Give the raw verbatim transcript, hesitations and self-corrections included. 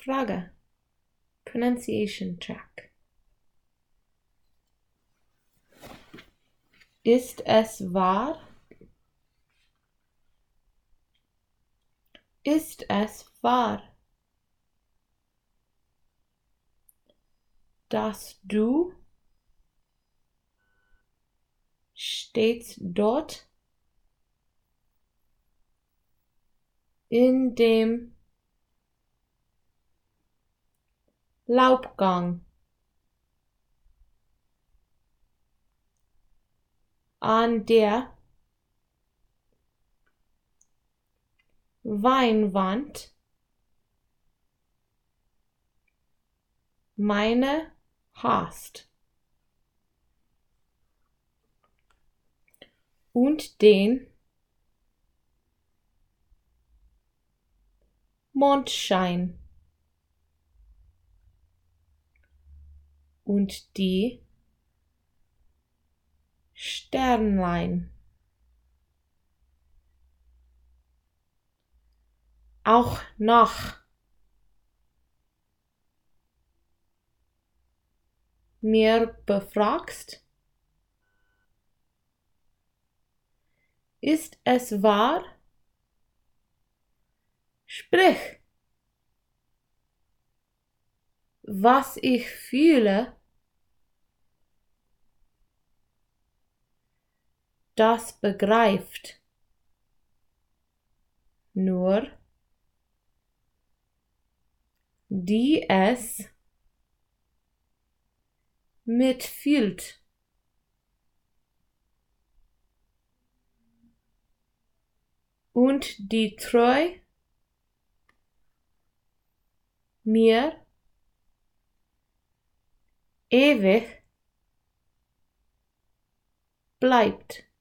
Frage. Pronunciation track. Ist es wahr? Ist es wahr, dass du stets dort in dem Laubgang an der Weinwand meine hast und den Mondschein und die Sternlein auch noch mir befragst? Ist es wahr? Sprich, was ich fühle, das begreift nur die es mitfühlt. Und die treu mir ewig bleibt.